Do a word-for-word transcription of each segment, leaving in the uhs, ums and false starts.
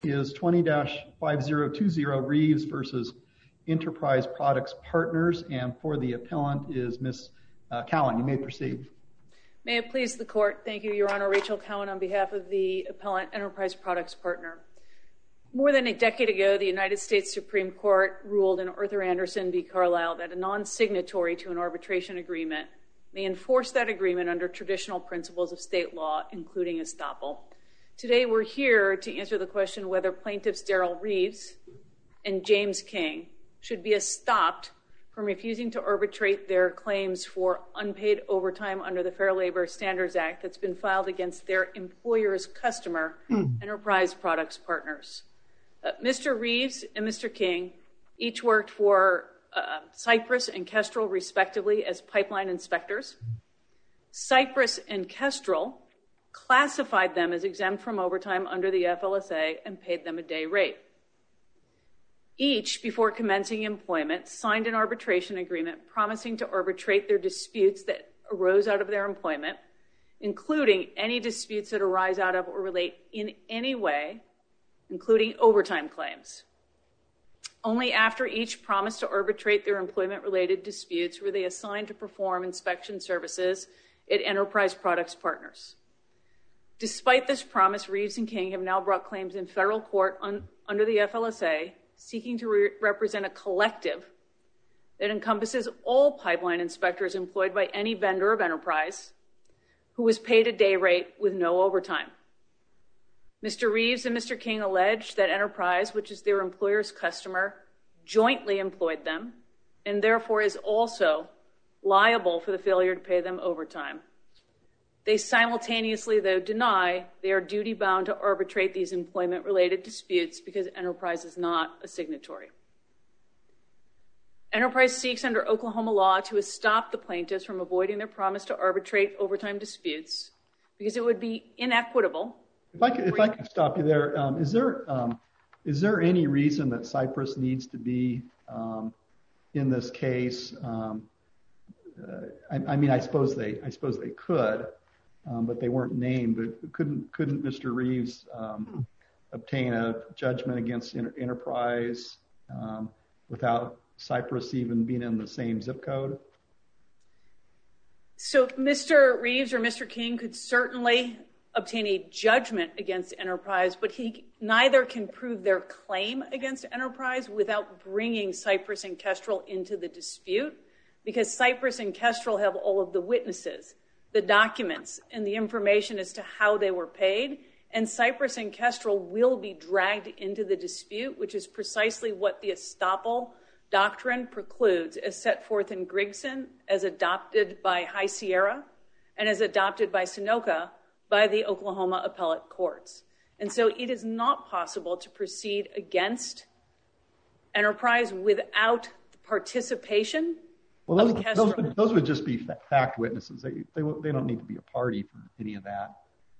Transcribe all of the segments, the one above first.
Is twenty dash five zero two zero Reeves versus Enterprise Products Partners, and for the appellant is Miz Uh, Cowan. You may proceed. May it please the court. Thank you, Your Honor. Rachel Cowan on behalf of the appellant Enterprise Products Partner. More than a decade ago, the United States Supreme Court ruled in Arthur Anderson v. Carlisle that a non-signatory to an arbitration agreement may enforce that agreement under traditional principles of state law, including estoppel. Today, we're here to answer the question whether plaintiffs Daryl Reeves and James King should be stopped from refusing to arbitrate their claims for unpaid overtime under the Fair Labor Standards Act that's been filed against their employer's customer, mm. Enterprise Products Partners. Uh, Mister Reeves and Mister King each worked for uh, Cypress and Kestrel, respectively, as pipeline inspectors. Cypress and Kestrel classified them as exempt from overtime under the F L S A and paid them a day rate. Each, before commencing employment, signed an arbitration agreement promising to arbitrate their disputes that arose out of their employment, including any disputes that arise out of or relate in any way, including overtime claims. Only after each promised to arbitrate their employment-related disputes were they assigned to perform inspection services at Enterprise Products Partners. Despite this promise, Reeves and King have now brought claims in federal court un- under the F L S A, seeking to re- represent a collective that encompasses all pipeline inspectors employed by any vendor of Enterprise who was paid a day rate with no overtime. Mister Reeves and Mister King allege that Enterprise, which is their employer's customer, jointly employed them and therefore is also liable for the failure to pay them overtime. They simultaneously, though, deny they are duty-bound to arbitrate these employment-related disputes because Enterprise is not a signatory. Enterprise seeks under Oklahoma law to stop the plaintiffs from avoiding their promise to arbitrate overtime disputes because it would be inequitable. If I could, if I could stop you there, um, is there um, is there any reason that Cypress needs to be um, in this case? Um, uh, I, I mean, I suppose they, I suppose they could. Um, but they weren't named. But couldn't couldn't Mister Reeves um, obtain a judgment against Inter- Enterprise um, without Cypress even being in the same zip code? So Mister Reeves or Mister King could certainly obtain a judgment against Enterprise, but he neither can prove their claim against Enterprise without bringing Cypress and Kestrel into the dispute, because Cypress and Kestrel have all of the witnesses, the documents, and the information as to how they were paid, and Cypress and Kestrel will be dragged into the dispute, which is precisely what the estoppel doctrine precludes, as set forth in Grigson, as adopted by High Sierra, and as adopted by Sunoco by the Oklahoma appellate courts. And so it is not possible to proceed against Enterprise without the participation. Well, those, those, would, those would just be fact witnesses. They, they they don't need to be a party for any of that.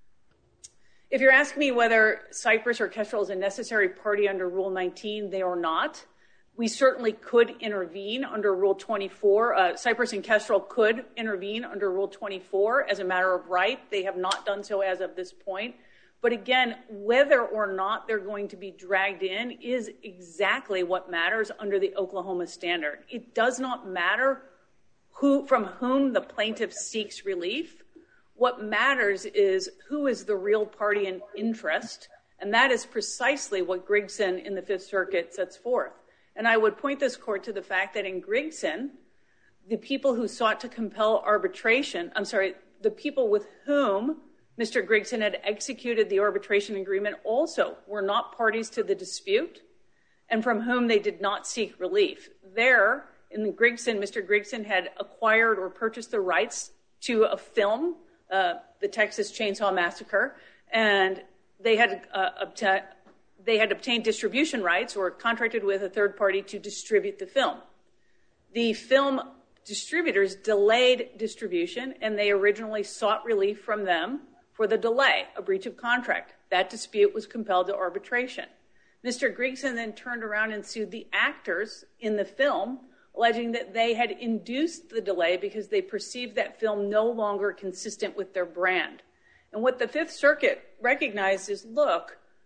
If you're asking me whether Cypress or Kestrel is a necessary party under Rule nineteen, they are not. We certainly could intervene under Rule twenty-four. Uh, Cypress and Kestrel could intervene under Rule twenty-four as a matter of right. They have not done so as of this point. But again, whether or not they're going to be dragged in is exactly what matters under the Oklahoma standard. It does not matter who, from whom the plaintiff seeks relief. What matters is who is the real party in interest, and that is precisely what Grigson in the Fifth Circuit sets forth. And I would point this court to the fact that in Grigson, the people who sought to compel arbitration, I'm sorry, the people with whom Mister Grigson had executed the arbitration agreement also were not parties to the dispute and from whom they did not seek relief. There, in the Grigson, Mister Grigson had acquired or purchased the rights to a film, uh, the Texas Chainsaw Massacre, and they had, uh, obta- they had obtained distribution rights or contracted with a third party to distribute the film. The film distributors delayed distribution, and they originally sought relief from them for the delay, a breach of contract. That dispute was compelled to arbitration. Mister Grigson then turned around and sued the actors in the film, alleging that they had induced the delay because they perceived that film no longer consistent with their brand. And what the Fifth Circuit recognized is, look,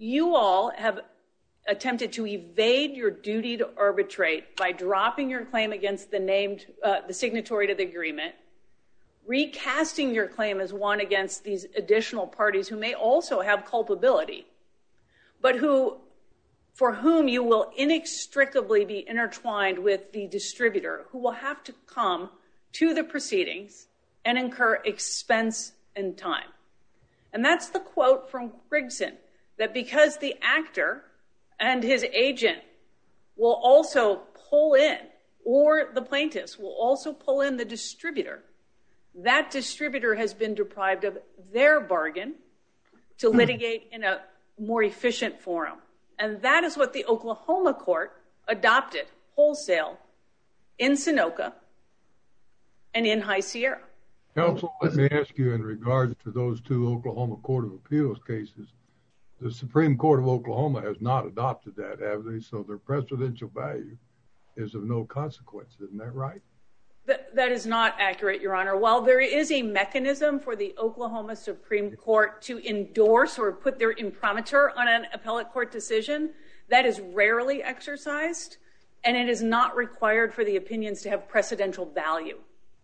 you all have attempted to evade your duty to arbitrate by dropping your claim against the named, uh, the signatory to the agreement, recasting your claim as one against these additional parties who may also have culpability, but who, for whom you will inextricably be intertwined with the distributor, who will have to come to the proceedings and incur expense and time. And that's the quote from Grigson, that because the actor and his agent will also pull in, or the plaintiffs will also pull in the distributor, that distributor has been deprived of their bargain to litigate in a more efficient forum. And that is what the Oklahoma court adopted wholesale in Sunoco and in High Sierra. Counsel, let me ask you in regards to those two Oklahoma Court of Appeals cases. The Supreme Court of Oklahoma has not adopted that, have they? So their precedential value is of no consequence. Isn't that right? That, that is not accurate, Your Honor. While there is a mechanism for the Oklahoma Supreme Court to endorse or put their imprimatur on an appellate court decision, that is rarely exercised, and it is not required for the opinions to have precedential value.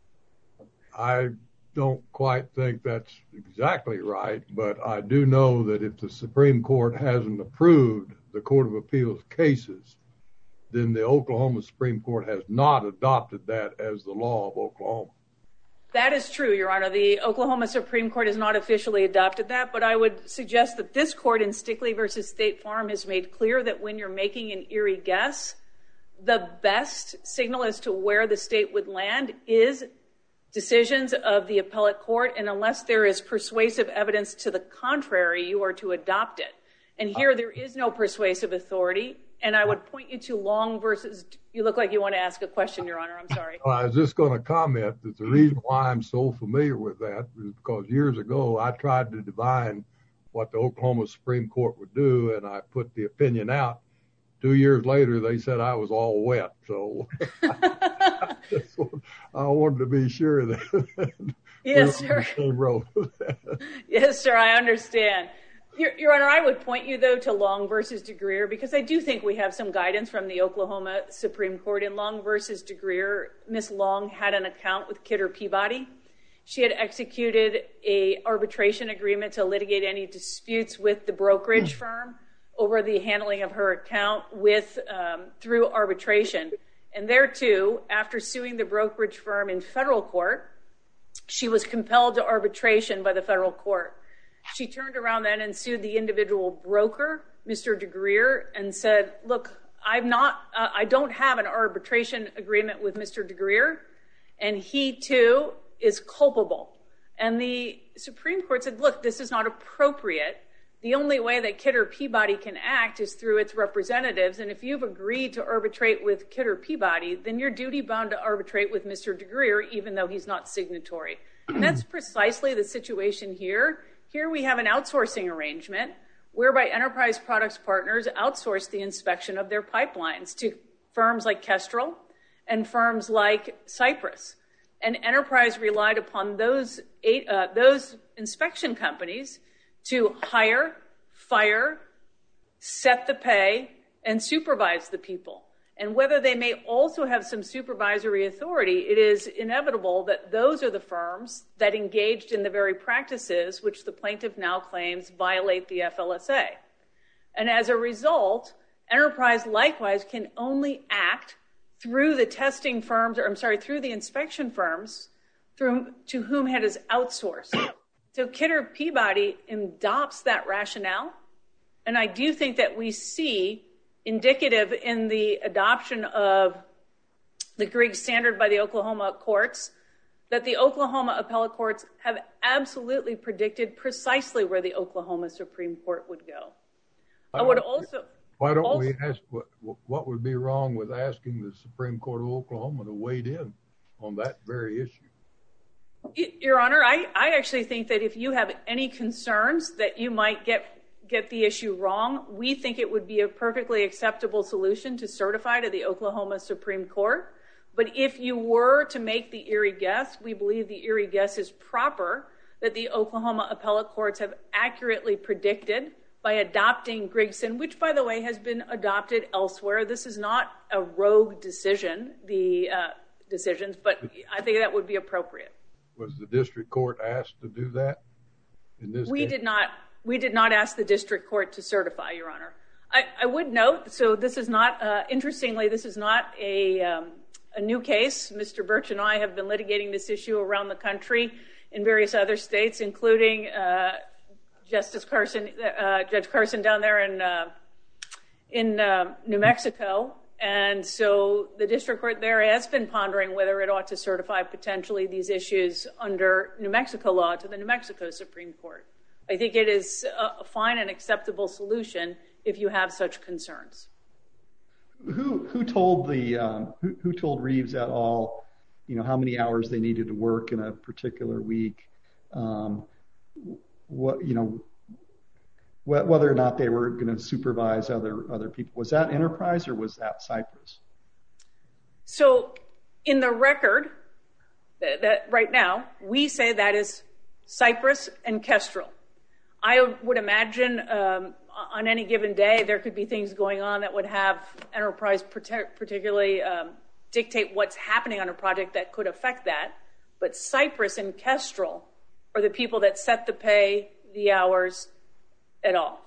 I don't quite think that's exactly right, but I do know that if the Supreme Court hasn't approved the Court of Appeals cases, then the Oklahoma Supreme Court has not adopted that as the law of Oklahoma. That is true, Your Honor. The Oklahoma Supreme Court has not officially adopted that, but I would suggest that this court in Stickley versus State Farm has made clear that when you're making an eerie guess, the best signal as to where the state would land is decisions of the appellate court, and unless there is persuasive evidence to the contrary, you are to adopt it. And here there is no persuasive authority, and I would point you to Long versus, you look like you want to ask a question, Your Honor, I'm sorry. Well, I was just going to comment that the reason why I'm so familiar with that is because years ago I tried to divine what the Oklahoma Supreme Court would do, and I put the opinion out. Two years later, they said I was all wet, so I, I wanted to be sure that yes, sir. Same road. Yes, sir, I understand. Your, Your Honor, I would point you, though, to Long versus DeGreer, because I do think we have some guidance from the Oklahoma Supreme Court. In Long versus DeGreer, Miss Long had an account with Kidder Peabody. She had executed a arbitration agreement to litigate any disputes with the brokerage hmm. firm over the handling of her account with um, through arbitration. And there, too, after suing the brokerage firm in federal court, she was compelled to arbitration by the federal court. She turned around then and sued the individual broker, Mister DeGreer, and said, look, I'm not, uh, I don't have an arbitration agreement with Mister DeGreer, and he, too, is culpable. And the Supreme Court said, look, this is not appropriate. The only way that Kidder Peabody can act is through its representatives, and if you've agreed to arbitrate with Kidder Peabody, then you're duty-bound to arbitrate with Mister DeGreer, even though he's not signatory. And that's precisely the situation here. Here we have an outsourcing arrangement whereby Enterprise Products Partners outsource the inspection of their pipelines to firms like Kestrel and firms like Cypress. And Enterprise relied upon those eight, uh, those inspection companies to hire, fire, set the pay, and supervise the people. And whether they may also have some supervisory authority, it is inevitable that those are the firms that engaged in the very practices which the plaintiff now claims violate the F L S A. And as a result, Enterprise likewise can only act through the testing firms, or I'm sorry, through the inspection firms through, to whom it is outsourced. So Kidder Peabody adopts that rationale, and I do think that we see indicative in the adoption of the Griggs standard by the Oklahoma courts that the Oklahoma appellate courts have absolutely predicted precisely where the Oklahoma Supreme Court would go. I would also... Why don't also, we ask, what, what would be wrong with asking the Supreme Court of Oklahoma to wade in on that very issue? Your Honor, I, I actually think that if you have any concerns that you might get get the issue wrong, we think it would be a perfectly acceptable solution to certify to the Oklahoma Supreme Court. But if you were to make the eerie guess, we believe the eerie guess is proper, that the Oklahoma appellate courts have accurately predicted by adopting Grigson, which, by the way, has been adopted elsewhere. This is not a rogue decision, the uh, decisions, but I think that would be appropriate. Was the district court asked to do that in this We case? did not. We did not ask the district court to certify, Your Honor. I, I would note, so this is not, uh, interestingly, this is not a, um, a new case. Mister Birch and I have been litigating this issue around the country in various other states, including uh, Justice Carson, uh, Judge Carson down there in uh, in uh, New Mexico. And so the district court there has been pondering whether it ought to certify potentially these issues under New Mexico law to the New Mexico Supreme Court. I think it is a fine and acceptable solution if you have such concerns. Who who told the um, who, who told Reeves et al. You know how many hours they needed to work in a particular week? Um, what you know wh- whether or not they were going to supervise other other people. Was that Enterprise or was that Cypress? So in the record that, that right now we say that is Cypress and Kestrel. I would imagine um, on any given day there could be things going on that would have Enterprise partic- particularly um, dictate what's happening on a project that could affect that. But Cypress and Kestrel are the people that set the pay, the hours, et al.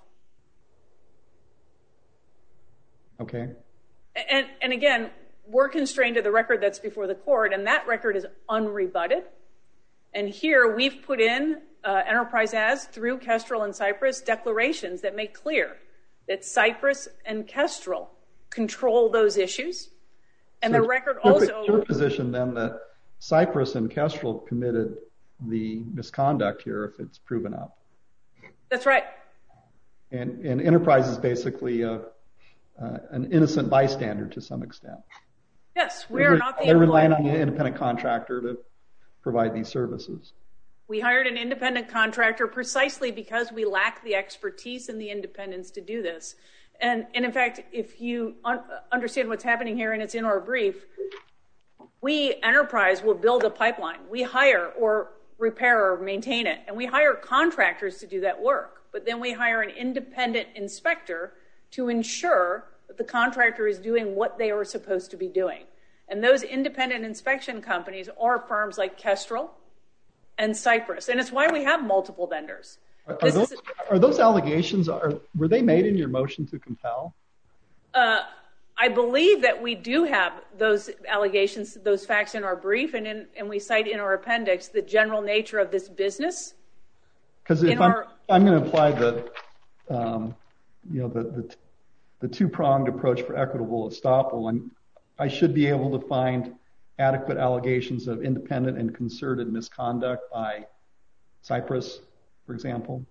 Okay. And, and again, we're constrained to the record that's before the court, and that record is unrebutted. And here we've put in, uh, Enterprise has, through Kestrel and Cypress, declarations that make clear that Cypress and Kestrel control those issues. And so the record your, also... your position then that Cypress and Kestrel committed the misconduct here if it's proven up. That's right. And, and Enterprise is basically a, uh, an innocent bystander to some extent. Yes, we are not the They're relying employer. on the independent contractor to provide these services. We hired an independent contractor precisely because we lack the expertise and the independence to do this. And, and in fact, if you un- understand what's happening here, and it's in our brief, we, Enterprise, will build a pipeline. We hire or repair or maintain it, and we hire contractors to do that work. But then we hire an independent inspector to ensure that the contractor is doing what they are supposed to be doing. And those independent inspection companies are firms like Kestrel and Cypress. And it's why we have multiple vendors. Are, are, those, is, are those allegations, are, were they made in your motion to compel? Uh, I believe that we do have those allegations, those facts in our brief, and, in, and we cite in our appendix the general nature of this business. Because if I'm, our, I'm going to apply the, um, you know, the, the, the two-pronged approach for equitable estoppel, I'm, I should be able to find adequate allegations of independent and concerted misconduct by Cypress, for example.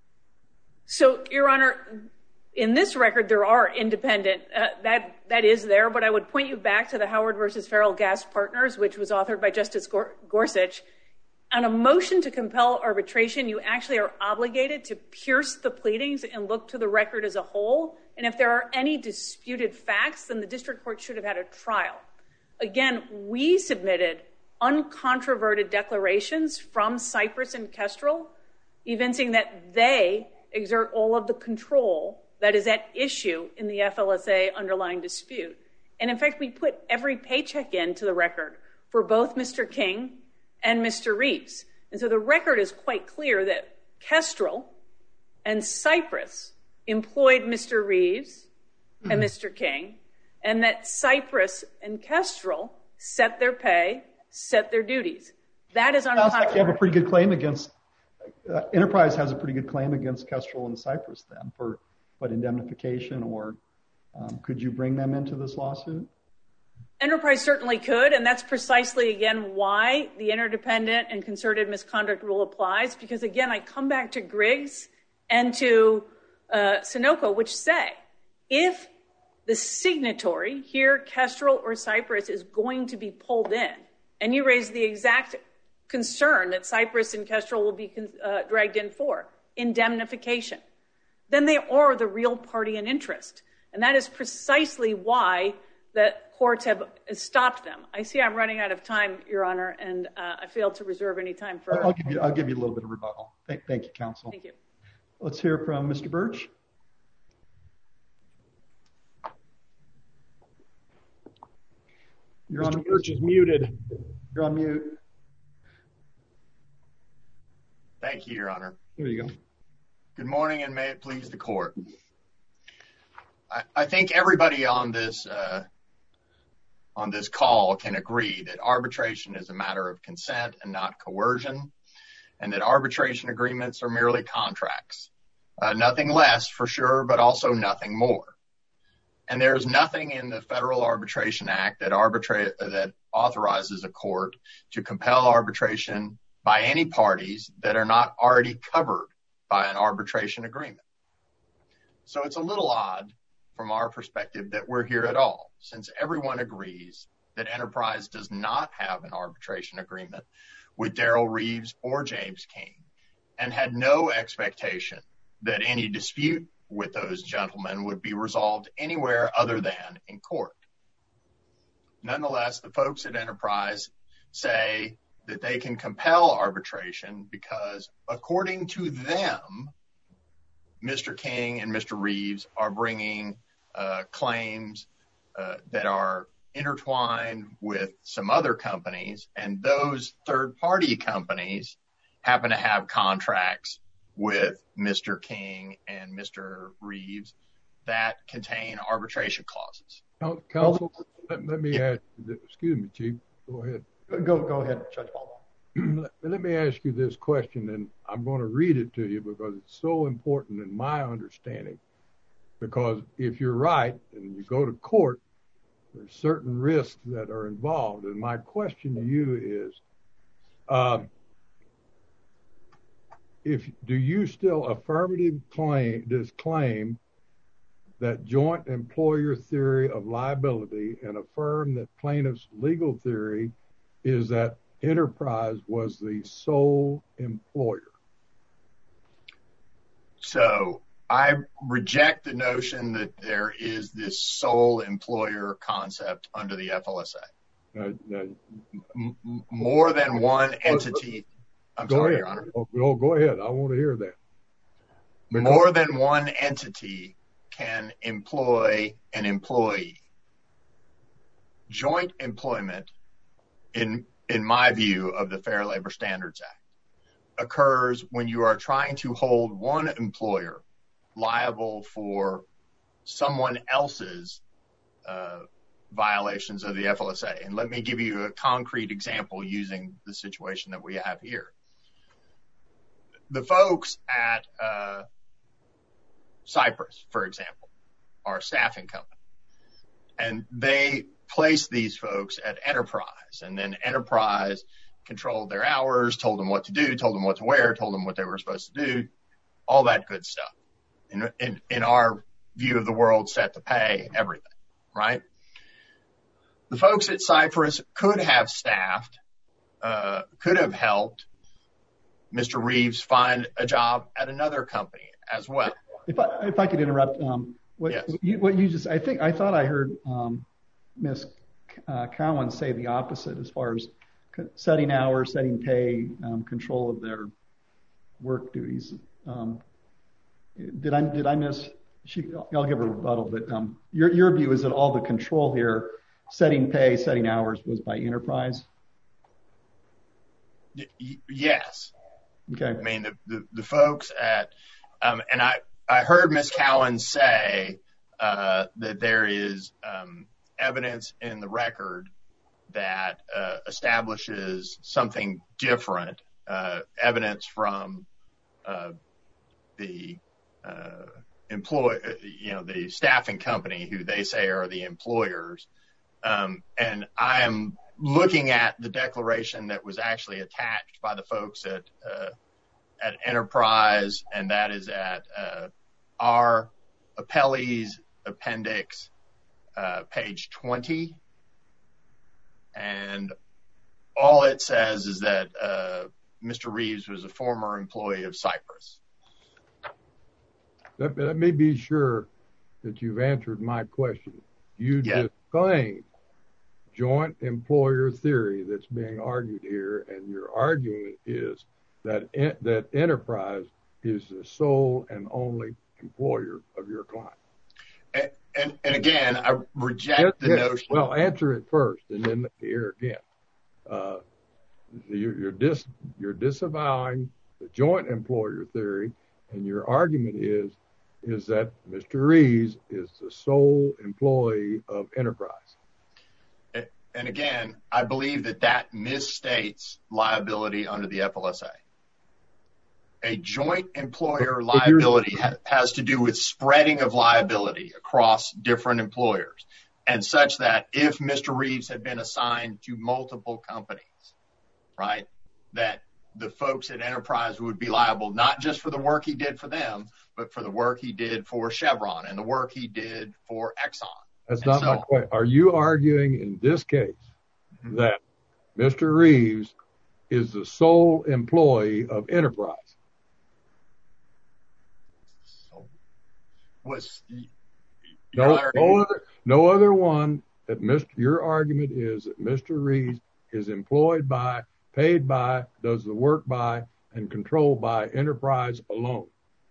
So, Your Honor, in this record, there are independent, uh, that that is there, but I would point you back to the Howard versus Farrell Gas Partners, which was authored by Justice Gorsuch. On a motion to compel arbitration, you actually are obligated to pierce the pleadings and look to the record as a whole. And if there are any disputed facts, then the district court should have had a trial. Again, we submitted uncontroverted declarations from Cypress and Kestrel, evincing that they exert all of the control that is at issue in the F L S A underlying dispute. And in fact, we put every paycheck into the record for both Mister King and Mister Reeves. And so the record is quite clear that Kestrel and Cypress employed Mister Reeves and mm-hmm. Mister King, and that Cypress and Kestrel set their pay, set their duties. That is uncontroverted. Sounds like you have a pretty good claim against, uh, Enterprise has a pretty good claim against Kestrel and Cypress then for what, indemnification, or um, could you bring them into this lawsuit? Enterprise certainly could, and that's precisely, again, why the interdependent and concerted misconduct rule applies, because, again, I come back to Griggs and to uh, Sunoco, which say if the signatory here, Kestrel or Cypress, is going to be pulled in, and you raise the exact concern that Cypress and Kestrel will be uh, dragged in for, indemnification, then they are the real party in interest. And that is precisely why the courts have stopped them. I see I'm running out of time, Your Honor, and uh, I failed to reserve any time for... I'll give you, I'll give you a little bit of rebuttal. Thank, thank you, counsel. Thank you. Let's hear from Mister Birch. You're Mister on, Birch is muted. You're on mute. Thank you, Your Honor. There you go. Good morning, and may it please the court. I, I think everybody on this uh, on this call can agree that arbitration is a matter of consent and not coercion, and that arbitration agreements are merely contracts. Uh, nothing less, for sure, but also nothing more. And there is nothing in the Federal Arbitration Act that arbitrate that authorizes a court to compel arbitration by any parties that are not already covered by an arbitration agreement. So it's a little odd from our perspective that we're here at all, since everyone agrees that Enterprise does not have an arbitration agreement with Daryl Reeves or James King, and had no expectation that any dispute with those gentlemen would be resolved anywhere other than in court. Nonetheless, the folks at Enterprise say that they can compel arbitration because, according to them, Mister King and Mister Reeves are bringing uh, claims uh, that are intertwined with some other companies, and those third-party companies happen to have contracts with Mister King and Mister Reeves that contain arbitration clauses. Counsel, let, let me ask you, excuse me, Chief, go ahead. Go, go ahead, Judge Baldwin. let, let me ask you this question, and I'm going to read it to you because it's so important in my understanding. Because if you're right and you go to court, there's certain risks that are involved. And my question to you is, uh, if do you still affirmative claim disclaim that joint employer theory of liability and affirm that plaintiff's legal theory is that Enterprise was the sole employer? So I reject the notion that there is this sole employer concept under the F L S A. Uh, uh, M- more than one entity. I'm go sorry, ahead. Your Honor. Oh, go ahead. I want to hear that. Because more than one entity can employ an employee. Joint employment, in in my view of the Fair Labor Standards Act, occurs when you are trying to hold one employer liable for someone else's uh, violations of the F L S A. And let me give you a concrete example using the situation that we have here. The folks at uh, Cypress, for example, are a staffing company, and they place these folks at Enterprise, and then Enterprise controlled their hours, told them what to do, told them what to wear, told them what they were supposed to do, all that good stuff. In, in, in our view of the world, set to pay, everything, right? The folks at Cypress could have staffed, uh, could have helped Mister Reeves find a job at another company as well. If I if I could interrupt, um, what yes. you, what you just I think I thought I heard um, Miz Uh, Cowan say the opposite as far as setting hours, setting pay, um, control of their work duties. Um, did I did I miss? She, I'll give her a rebuttal, but um, your your view is that all the control here, setting pay, setting hours, was by Enterprise? Y- yes. Okay. I mean, the, the, the folks at, um, and I, I heard Miz Cowan say uh, that there is um, evidence in the record that uh, establishes something different, uh, evidence from uh, the uh, employ, you know, the staffing company who they say are the employers. Um, and I am looking at the declaration that was actually attached by the folks at uh, at Enterprise, and that is at uh, our appellee's appendix, uh, page twenty. And all it says is that uh, Mister Reeves was a former employee of Cypress. Let, let me be sure that you've answered my question. You Yeah. disclaim joint employer theory that's being argued here, and your argument is that en- that Enterprise is the sole and only employer of your client? And, and, and again, I reject yes, the yes. notion. Well, answer it first, and then here again. Uh, you're, you're, dis, you're disavowing the joint employer theory, and your argument is, is that Mister Reeves is the sole employee of Enterprise. And again, I believe that that misstates liability under the F L S A. A joint employer liability ha- has to do with spreading of liability across different employers, and such that if Mister Reeves had been assigned to multiple companies, right, that the folks at Enterprise would be liable not just for the work he did for them, but for the work he did for Chevron and the work he did for Exxon. That's and not so my question. Are you arguing in this case mm-hmm. that Mister Reeves is the sole employee of Enterprise? So, was no, honor, no other, no other one that Mister Your argument is that Mister Reeves is employed by, paid by, does the work by, and controlled by Enterprise alone.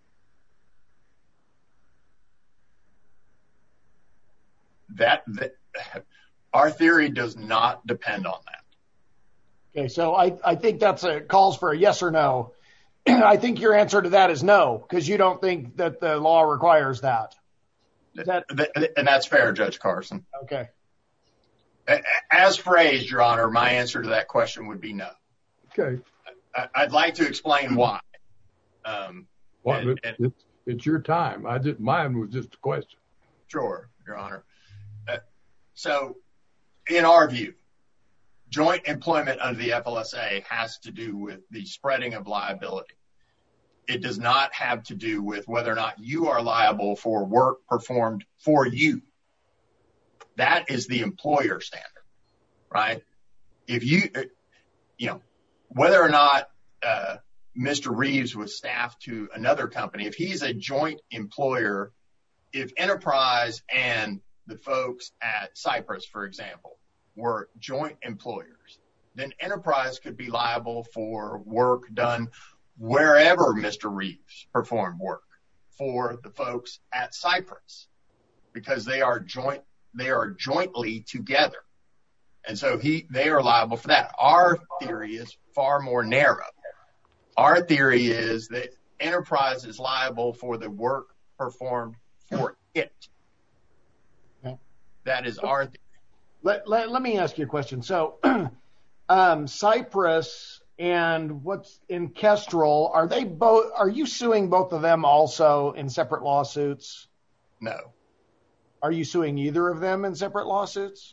That, that our theory does not depend on that. Okay, so I, I think that's a calls for a yes or no. I think your answer to that is no, because you don't think that the law requires that. that. And that's fair, Judge Carson. Okay. As phrased, Your Honor, my answer to that question would be no. Okay. I'd like to explain why. Um, well, and, and, it's, it's your time. I just, mine was just a question. Sure, Your Honor. Uh, so, in our view, joint employment under the F L S A has to do with the spreading of liability. It does not have to do with whether or not you are liable for work performed for you. That is the employer standard, right? If you, you know, whether or not uh, Mister Reeves was staffed to another company, if he's a joint employer, if Enterprise and the folks at Cypress, for example, were joint employers, then Enterprise could be liable for work done wherever Mister Reeves performed work for the folks at Cypress, because they are joint, they are jointly together. And so he, they are liable for that. Our theory is far more narrow. Our theory is that Enterprise is liable for the work performed for it. Okay. That is our theory. Let, let, let me ask you a question. So, um, Cypress and what's in Kestrel, are they both, are you suing both of them also in separate lawsuits? No. Are you suing either of them in separate lawsuits?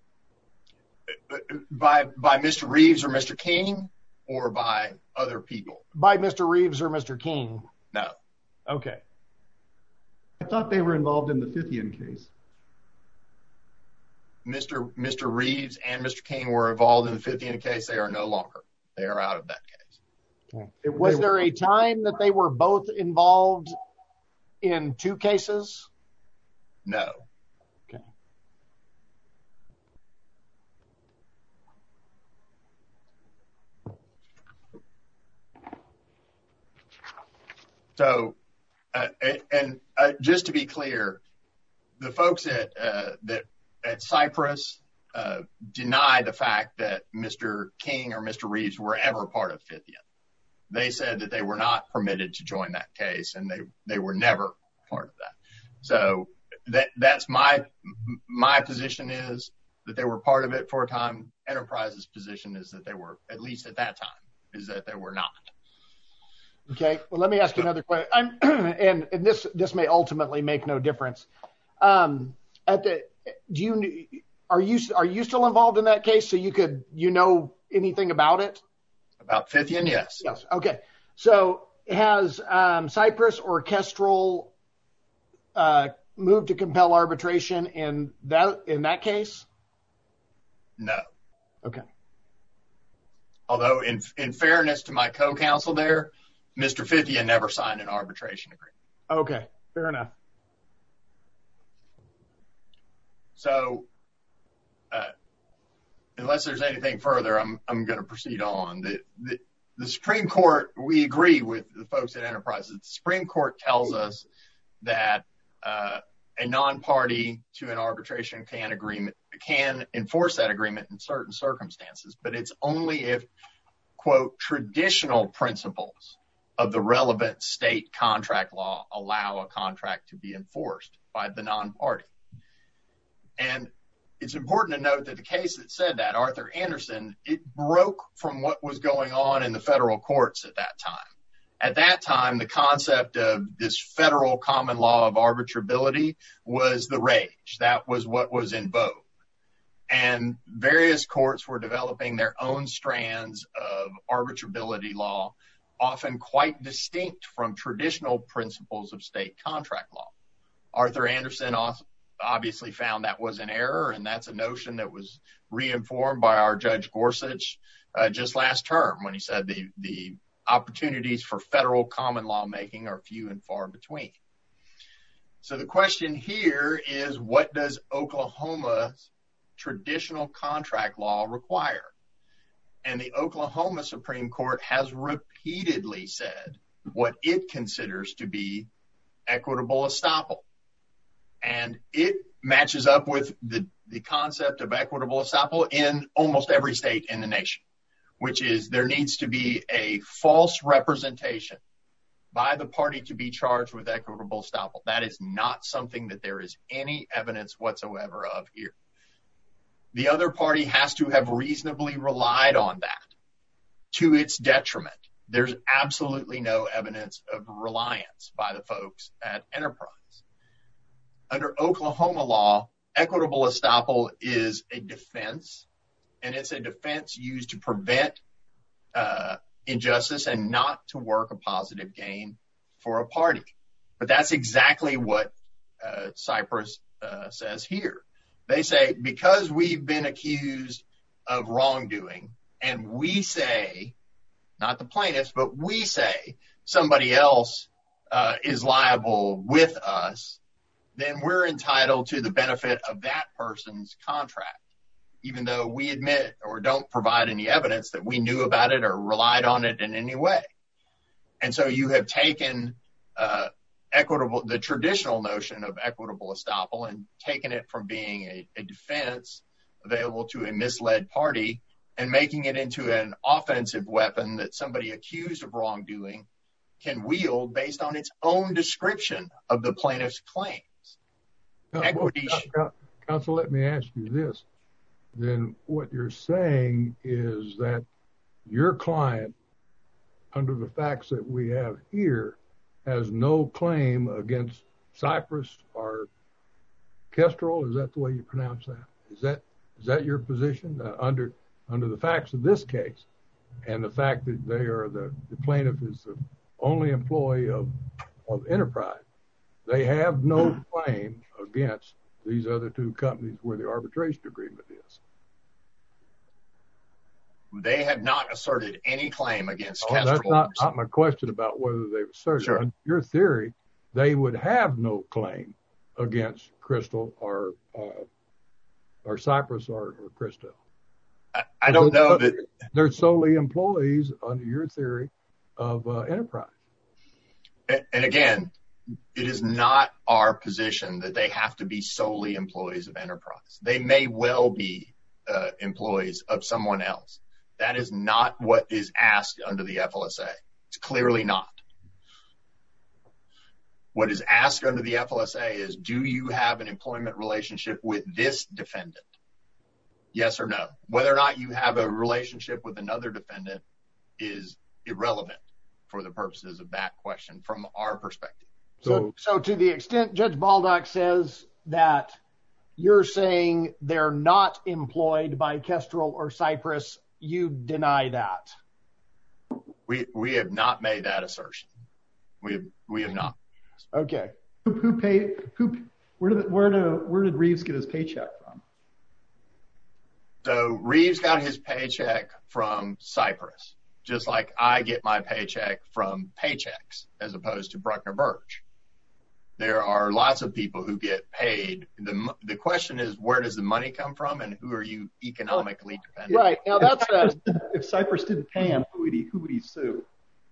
By, by Mister Reeves or Mister King, or by other people? By Mister Reeves or Mister King? No. Okay. I thought they were involved in the Fithian case. Mister Mister Reeves and Mister King were involved in the Fithian case. They are no longer. They are out of that case. Okay. Was there a time that they were both involved in two cases? No. Okay. So, uh, and, and uh, just to be clear, the folks at uh, that at Cypress uh, deny the fact that Mister King or Mister Reeves were ever part of Fithian. They said that they were not permitted to join that case, and they they were never part of that. So that that's my my position is that they were part of it for a time. Enterprise's position is that they were, at least at that time, is that they were not. Okay. Well, let me ask you another question. I'm, and, and this this may ultimately make no difference. Um, at the do you are you are you still involved in that case? So you could you know anything about it? About Fithian, yes. Yes. Okay. So has um, Cypress or Kestrel uh, moved to compel arbitration in that in that case? No. Okay. Although, in in fairness to my co-counsel there, Mister Fithian never signed an arbitration agreement. Okay. Fair enough. So, uh, unless there's anything further, I'm I'm going to proceed on. The, the the Supreme Court, we agree with the folks at Enterprise. The Supreme Court tells us that uh, a non-party to an arbitration can agreement can enforce that agreement in certain circumstances, but it's only if, quote, traditional principles of the relevant state contract law allow a contract to be enforced by the non-party. And it's important to note that the case that said that, Arthur Anderson, it broke from what was going on in the federal courts at that time. At that time, the concept of this federal common law of arbitrability was the rage. That was what was in vogue. And various courts were developing their own strands of arbitrability law, often quite distinct from traditional principles of state contract law. Arthur Anderson obviously found that was an error, and that's a notion that was reinformed by our Judge Gorsuch uh, just last term when he said the, the opportunities for federal common law making are few and far between. So the question here is, what does Oklahoma's traditional contract law require? And the Oklahoma Supreme Court has repeatedly said what it considers to be equitable estoppel. And it matches up with the, the concept of equitable estoppel in almost every state in the nation, which is there needs to be a false representation by the party to be charged with equitable estoppel. That is not something that there is any evidence whatsoever of here. The other party has to have reasonably relied on that to its detriment. There's absolutely no evidence of reliance by the folks at Enterprise. Under Oklahoma law, equitable estoppel is a defense, and it's a defense used to prevent uh, injustice and not to work a positive gain for a party. But that's exactly what uh, Cypress uh, says here. They say, because we've been accused of wrongdoing, and we say, not the plaintiffs, but we say somebody else uh, is liable with us, then we're entitled to the benefit of that person's contract, even though we admit or don't provide any evidence that we knew about it or relied on it in any way. And so you have taken uh, equitable, the traditional notion of equitable estoppel, and taken it from being a, a defense available to a misled party and making it into an offensive weapon that somebody accused of wrongdoing can wield based on its own description of the plaintiff's claims. Uh, Equity. Well, counsel, let me ask you this. Then what you're saying is that your client, under the facts that we have here, has no claim against Cypress or Kestrel. Is that the way you pronounce that? Is that is that your position uh, under under the facts of this case, and the fact that they are the, the plaintiff is the only employee of of Enterprise? They have no claim against these other two companies where the arbitration agreement is. They have not asserted any claim against Oh, Kestrel. that's not, not my question about whether they've asserted. Sure. Under your theory, they would have no claim against Crystal or uh, or Cypress or, or Crystal. I, I don't know that They're solely employees, under your theory, of uh, Enterprise. And, and again, it is not our position that they have to be solely employees of Enterprise. They may well be uh, employees of someone else. That is not what is asked under the F L S A. It's clearly not. What is asked under the F L S A is, do you have an employment relationship with this defendant? Yes or no. Whether or not you have a relationship with another defendant is irrelevant for the purposes of that question from our perspective. So, so to the extent Judge Baldock says that you're saying they're not employed by Kestrel or Cypress, you deny that. We we have not made that assertion. We have, we have not. Okay. Who, who paid? Who? Where did where did where did Reeves get his paycheck from? So Reeves got his paycheck from Cypress, just like I get my paycheck from Paychex as opposed to Bruckner Birch. There are lots of people who get paid. The the question is, where does the money come from, and who are you economically dependent on? Right. Now that's a, if Cypress didn't pay him, who would he who would he sue?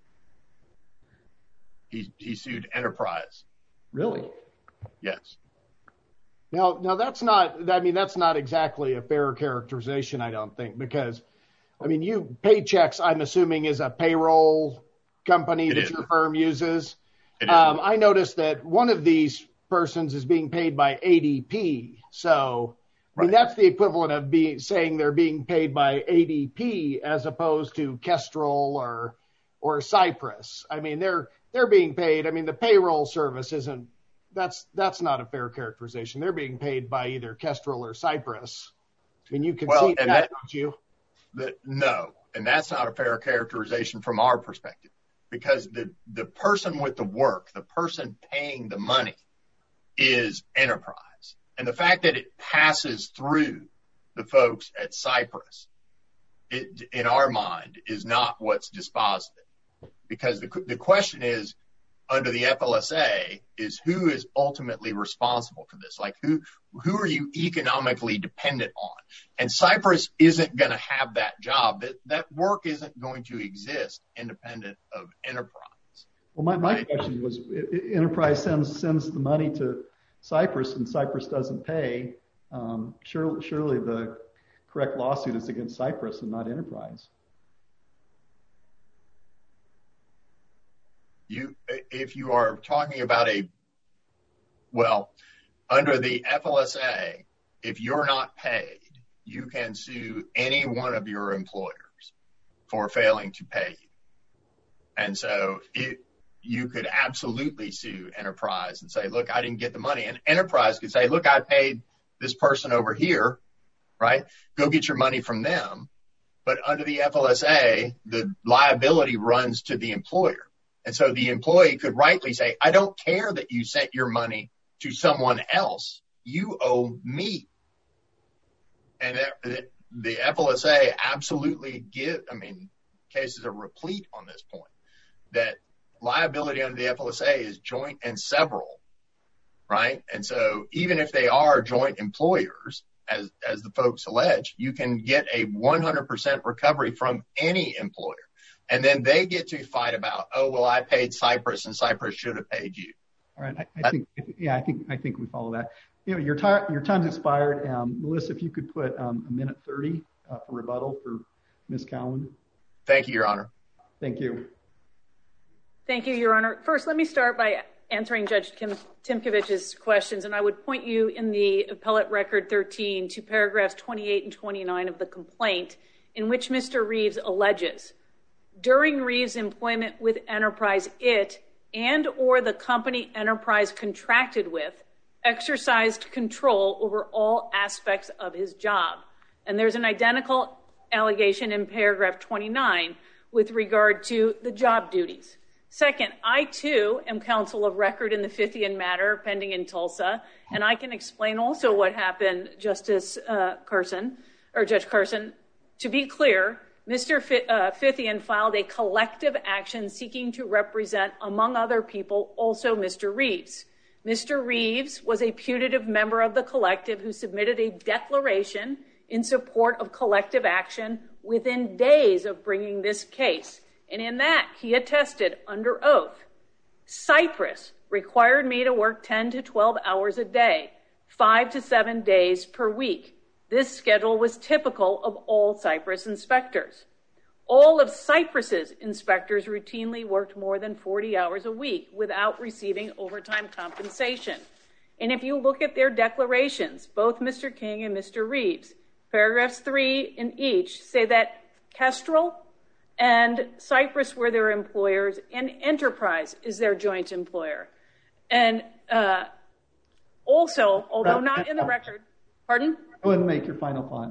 He he sued Enterprise. Really? Yes. Now, now that's not, I mean, that's not exactly a fair characterization, I don't think, because, I mean, you Paychex, I'm assuming, is a payroll company It that is. your firm uses. It Um, is. I noticed that one of these persons is being paid by A D P. So, I mean, Right. that's the equivalent of being saying they're being paid by A D P as opposed to Kestrel or or Cypress. I mean, they're they're being paid. I mean, the payroll service isn't. That's that's not a fair characterization. They're being paid by either Kestrel or Cypress. I mean, you can Well, see that, and that- don't you? The, no, and that's not a fair characterization from our perspective, because the, the person with the work, the person paying the money, is Enterprise. And the fact that it passes through the folks at Cypress, it, in our mind, is not what's dispositive. Because the, the question is, under the F L S A, is who is ultimately responsible for this? Like, who who are you economically dependent on? And Cypress isn't going to have that job. That that work isn't going to exist independent of Enterprise. Well, my, my Right. question was, i- i- Enterprise sends sends the money to Cypress, and Cypress doesn't pay. Um, surely, surely the correct lawsuit is against Cypress and not Enterprise. You, if you are talking about a, well, under the F L S A, if you're not paid, you can sue any one of your employers for failing to pay you. And so it, you could absolutely sue Enterprise and say, look, I didn't get the money. And Enterprise could say, look, I paid this person over here, right? Go get your money from them. But under the F L S A, the liability runs to the employer. And so the employee could rightly say, I don't care that you sent your money to someone else. You owe me. And that, the F L S A absolutely give, I mean, cases are replete on this point, that liability under the F L S A is joint and several, right? And so even if they are joint employers, as, as the folks allege, you can get a one hundred percent recovery from any employer. And then they get to fight about, oh, well, I paid Cypress and Cypress should have paid you. All right, I, I think, yeah, I think, I think we follow that. You know, your time, your time's expired. Um, Melissa, if you could put um, a minute thirty uh, for rebuttal for Miz Cowan. Thank you, Your Honor. Thank you. Thank you, Your Honor. First, let me start by answering Judge Kim, Timkovich's questions, and I would point you in the appellate record thirteen to paragraphs twenty-eight and twenty-nine of the complaint, in which Mister Reeves alleges, during Reeves' employment with Enterprise, it and or the company Enterprise contracted with exercised control over all aspects of his job. And there's an identical allegation in paragraph twenty-nine with regard to the job duties. Second, I too am counsel of record in the Fithian matter pending in Tulsa, and I can explain also what happened, Justice uh, Carson, or Judge Carson. To be clear, Mister F- uh, Fithian filed a collective action seeking to represent, among other people, also Mister Reeves. Mister Reeves was a putative member of the collective who submitted a declaration in support of collective action within days of bringing this case. And in that, he attested under oath, Cypress required me to work ten to twelve hours a day, five to seven days per week. This schedule was typical of all Cypress inspectors. All of Cypress's inspectors routinely worked more than forty hours a week without receiving overtime compensation. And if you look at their declarations, both Mister King and Mister Reeves, paragraphs three in each say that Kestrel and Cypress were their employers and Enterprise is their joint employer. And uh, also, although not in the record, pardon? Go ahead and make your final thought.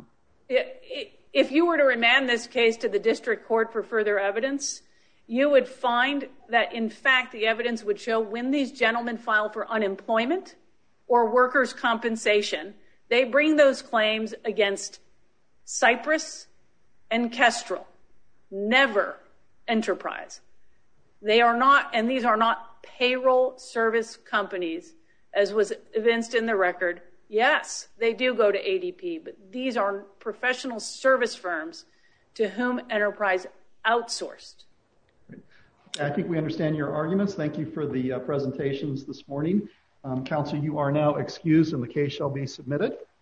If you were to remand this case to the district court for further evidence, you would find that, in fact, the evidence would show when these gentlemen file for unemployment or workers' compensation, they bring those claims against Cypress and Kestrel, never Enterprise. They are not, and these are not payroll service companies, as was evinced in the record, yes, they do go to A D P, but these are professional service firms to whom Enterprise outsourced. I think we understand your arguments. Thank you for the uh, presentations this morning. Um, Counsel, you are now excused and the case shall be submitted.